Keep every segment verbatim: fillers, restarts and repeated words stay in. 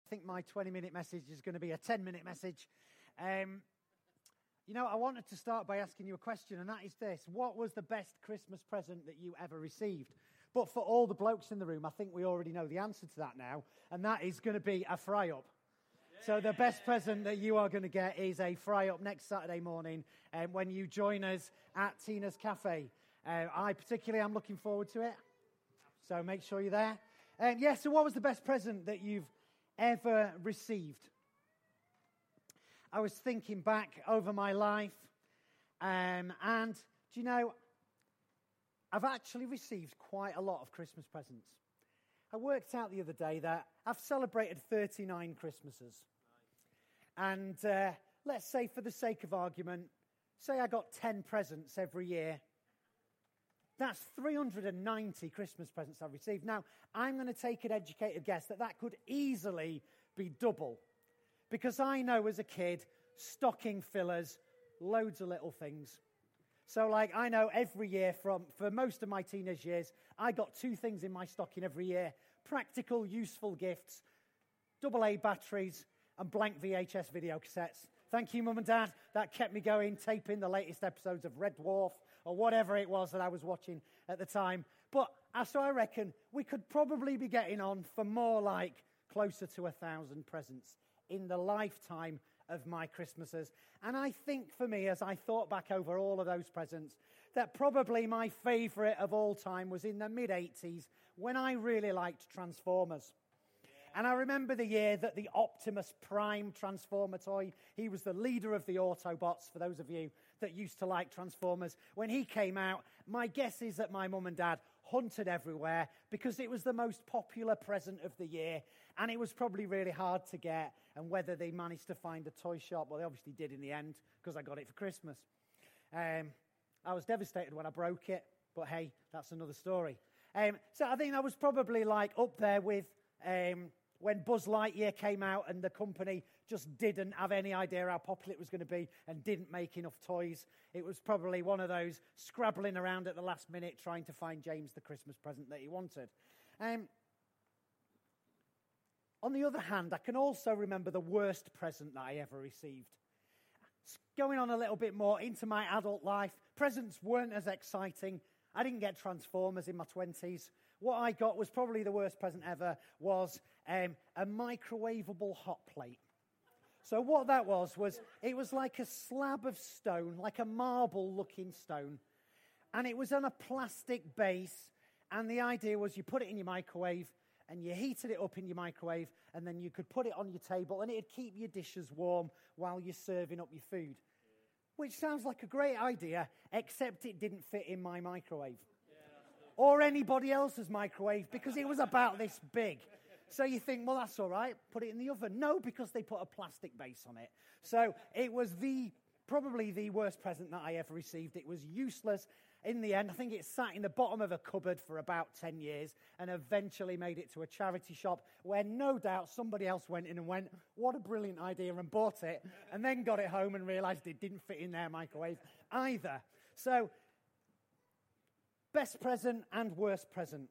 I think my twenty-minute message is going to be a ten-minute message. Um, you know, I wanted to start by asking you a question, and that is this. What was the best Christmas present that you ever received? But for all the blokes in the room, I think we already know the answer to that now, and that is going to be a fry-up. Yeah. So the best present that you are going to get is a fry-up next Saturday morning um, when you join us at Tina's Cafe. Uh, I particularly am looking forward to it, so make sure you're there. Um, yeah, so what was the best present that you've ever received? I was thinking back over my life, um, and do you know, I've actually received quite a lot of Christmas presents. I worked out the other day that I've celebrated thirty-nine Christmases. And uh, let's say, for the sake of argument, say I got ten presents every year. That's three hundred ninety Christmas presents I've received. Now, I'm going to take an educated guess that that could easily be double. Because I know as a kid, stocking fillers, loads of little things. So, like, I know every year from, for most of my teenage years, I got two things in my stocking every year. Practical, useful gifts, double A batteries, and blank V H S video cassettes. Thank you, Mum and Dad. That kept me going, taping the latest episodes of Red Dwarf or whatever it was that I was watching at the time. But uh, so I reckon we could probably be getting on for more like closer to a thousand presents in the lifetime of my Christmases. And I think for me, as I thought back over all of those presents, that probably my favourite of all time was in the mid-eighties when I really liked Transformers. And I remember the year that the Optimus Prime Transformer toy, he was the leader of the Autobots, for those of you that used to like Transformers. When he came out, my guess is that my mum and dad hunted everywhere because it was the most popular present of the year. And it was probably really hard to get. And whether they managed to find a toy shop, well, they obviously did in the end because I got it for Christmas. Um, I was devastated when I broke it, but hey, that's another story. Um, so I think I was probably like up there with... Um, when Buzz Lightyear came out and the company just didn't have any idea how popular it was going to be and didn't make enough toys. It was probably one of those scrabbling around at the last minute trying to find James the Christmas present that he wanted. Um, on the other hand, I can also remember the worst present that I ever received. Going on a little bit more into my adult life, presents weren't as exciting. I didn't get Transformers in my twenties. What I got was probably the worst present ever, was um, a microwavable hot plate. So what that was, was it was like a slab of stone, like a marble-looking stone, and it was on a plastic base, and the idea was you put it in your microwave, and you heated it up in your microwave, and then you could put it on your table, and it'd keep your dishes warm while you're serving up your food. Which sounds like a great idea, except it didn't fit in my microwave. Or anybody else's microwave, because it was about this big. So you think, well, that's all right, put it in the oven. No, because they put a plastic base on it. So it was the probably the worst present that I ever received. It was useless in the end. I think it sat in the bottom of a cupboard for about ten years and eventually made it to a charity shop where no doubt somebody else went in and went, what a brilliant idea, and bought it, and then got it home and realised it didn't fit in their microwave either. So, best present and worst present.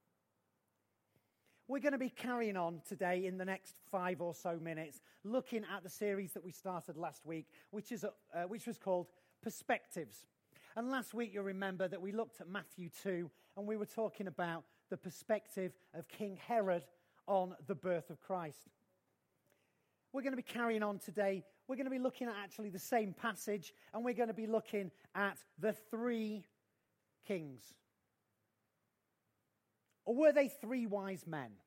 We're going to be carrying on today in the next five or so minutes, looking at the series that we started last week, which is uh, which was called Perspectives. And last week, you'll remember that we looked at Matthew two, and we were talking about the perspective of King Herod on the birth of Christ. We're going to be carrying on today. We're going to be looking at actually the same passage, and we're going to be looking at the three kings. Or were they three wise men?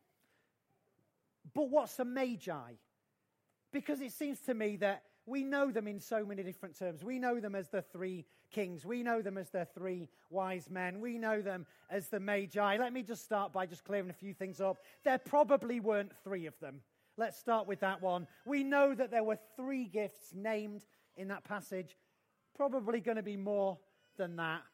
But what's a magi? Because it seems to me that we know them in so many different terms. We know them as the three kings. We know them as the three wise men. We know them as the magi. Let me just start by just clearing a few things up. There probably weren't three of them. Let's start with that one. We know that there were three gifts named in that passage. Probably going to be more than that.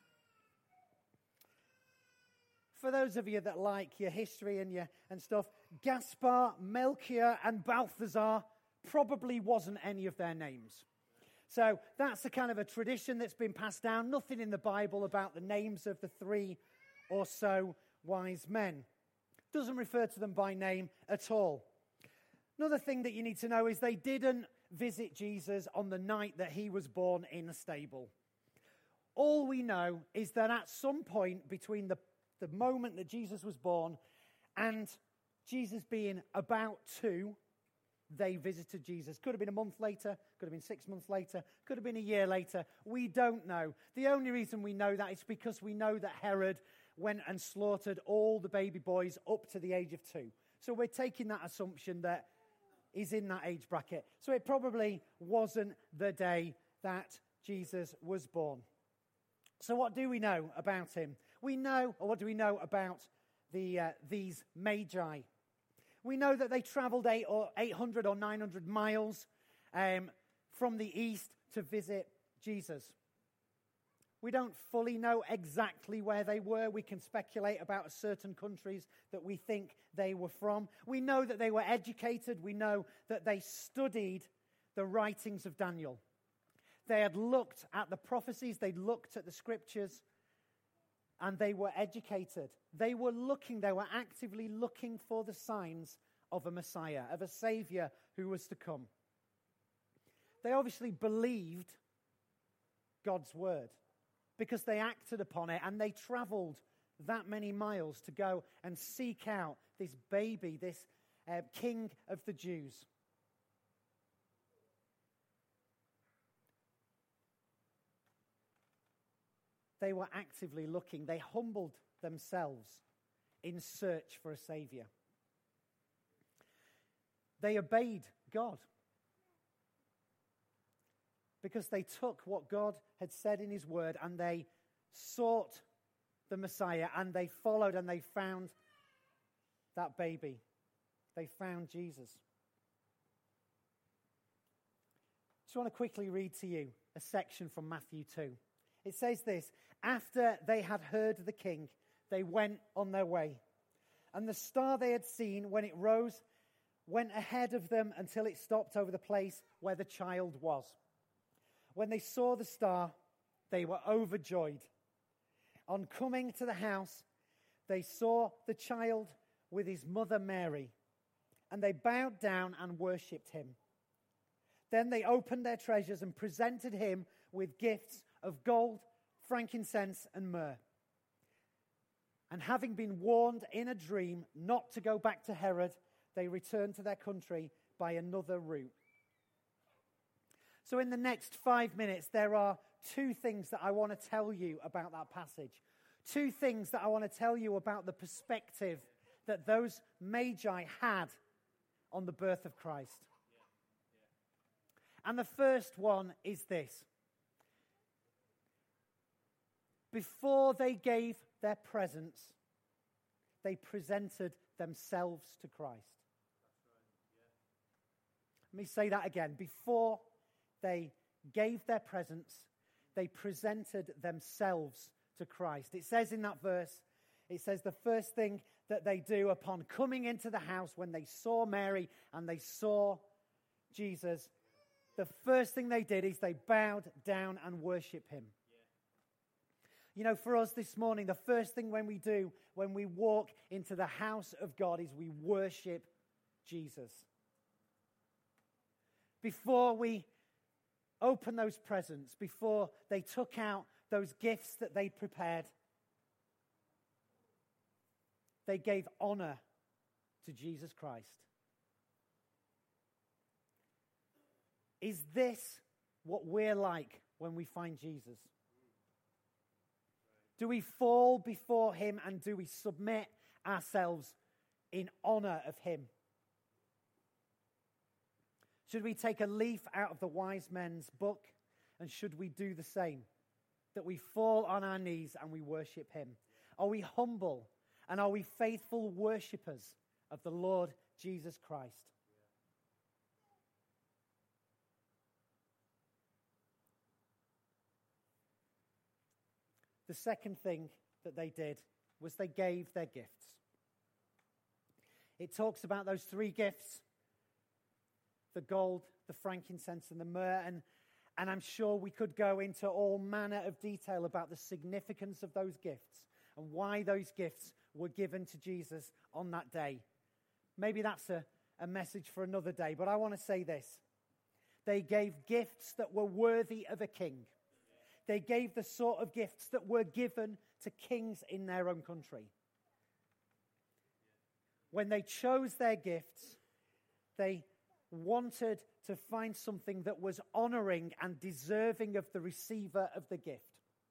For those of you that like your history and your and stuff, Gaspar, Melchior, and Balthazar probably wasn't any of their names. So that's a kind of a tradition that's been passed down. Nothing in the Bible about the names of the three or so wise men. Doesn't refer to them by name at all. other thing that you need to know is they didn't visit Jesus on the night that he was born in a stable. All we know is that at some point between the, the moment that Jesus was born and Jesus being about two, they visited Jesus. Could have been a month later, could have been six months later, could have been a year later. We don't know. The only reason we know that is because we know that Herod went and slaughtered all the baby boys up to the age of two. So we're taking that assumption that he's in that age bracket. So it probably wasn't the day that Jesus was born. So what do we know about him? We know, or what do we know about the uh, these magi? We know that they traveled eight or eight hundred or nine hundred miles um, from the east to visit Jesus. We don't fully know exactly where they were. We can speculate about certain countries that we think they were from. We know that they were educated. We know that they studied the writings of Daniel. They had looked at the prophecies. They looked at the scriptures. And they were educated. They were looking, they were actively looking for the signs of a Messiah, of a Savior who was to come. They obviously believed God's word because they acted upon it and they traveled that many miles to go and seek out this baby, this uh, King of the Jews. They were actively looking. They humbled themselves in search for a Savior. They obeyed God because they took what God had said in his word and they sought the Messiah and they followed and they found that baby. They found Jesus. Just want to quickly read to you a section from Matthew two. It says this: after they had heard the king, they went on their way. And the star they had seen when it rose went ahead of them until it stopped over the place where the child was. When they saw the star, they were overjoyed. On coming to the house, they saw the child with his mother Mary, and they bowed down and worshipped him. Then they opened their treasures and presented him with gifts of gold, frankincense, and myrrh. And having been warned in a dream not to go back to Herod, they returned to their country by another route. So in the next five minutes, there are two things that I want to tell you about that passage. Two things that I want to tell you about the perspective that those magi had on the birth of Christ. And the first one is this. Before they gave their presents, they presented themselves to Christ. Let me say that again. Before they gave their presents, they presented themselves to Christ. It says in that verse, it says the first thing that they do upon coming into the house when they saw Mary and they saw Jesus, the first thing they did is they bowed down and worshiped him. You know, for us this morning, the first thing when we do, when we walk into the house of God, is we worship Jesus. Before we open those presents, before they took out those gifts that they'd prepared, they gave honor to Jesus Christ. Is this what we're like when we find Jesus? Do we fall before him and do we submit ourselves in honor of him? Should we take a leaf out of the wise men's book and should we do the same? That we fall on our knees and we worship him? Are we humble and are we faithful worshippers of the Lord Jesus Christ? The second thing that they did was they gave their gifts. It talks about those three gifts: the gold, the frankincense, and the myrrh. And, and I'm sure we could go into all manner of detail about the significance of those gifts and why those gifts were given to Jesus on that day. Maybe that's a, a message for another day, but I want to say this. They gave gifts that were worthy of a king. They gave the sort of gifts that were given to kings in their own country. When they chose their gifts, they wanted to find something that was honoring and deserving of the receiver of the gift.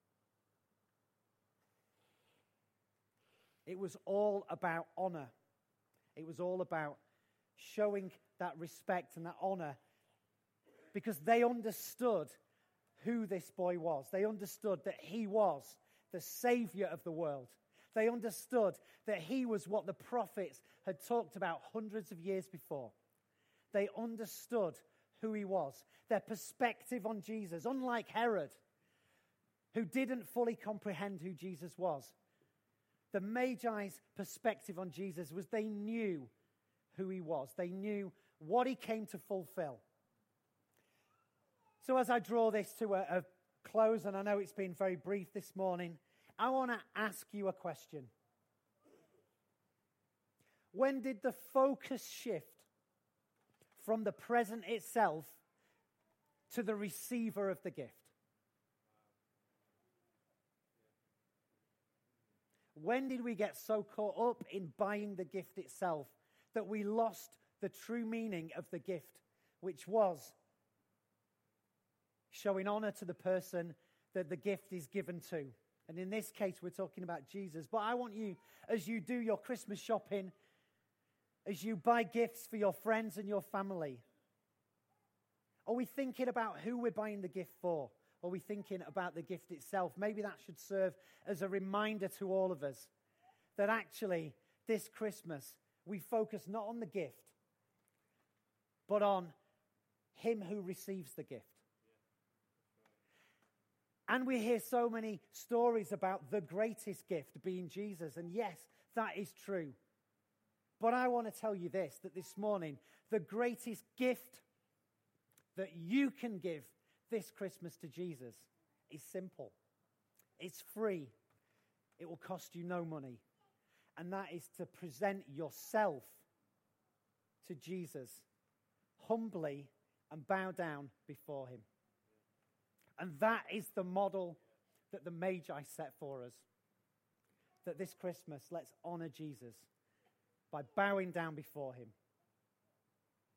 It was all about honor. It was all about showing that respect and that honor, because they understood who this boy was. They understood that he was the Savior of the world. They understood that he was what the prophets had talked about hundreds of years before. They understood who he was. Their perspective on Jesus, unlike Herod, who didn't fully comprehend who Jesus was, the Magi's perspective on Jesus was they knew who he was. They knew what he came to fulfill. So as I draw this to a, a close, and I know it's been very brief this morning, I want to ask you a question. When did the focus shift from the present itself to the receiver of the gift? When did we get so caught up in buying the gift itself that we lost the true meaning of the gift, which was showing honor to the person that the gift is given to? And in this case, we're talking about Jesus. But I want you, as you do your Christmas shopping, as you buy gifts for your friends and your family, are we thinking about who we're buying the gift for? Are we thinking about the gift itself? Maybe that should serve as a reminder to all of us that actually this Christmas we focus not on the gift, but on him who receives the gift. And we hear so many stories about the greatest gift being Jesus. And yes, that is true. But I want to tell you this, that this morning, the greatest gift that you can give this Christmas to Jesus is simple. It's free. It will cost you no money. And that is to present yourself to Jesus humbly and bow down before him. And that is the model that the Magi set for us. That this Christmas, let's honor Jesus by bowing down before him.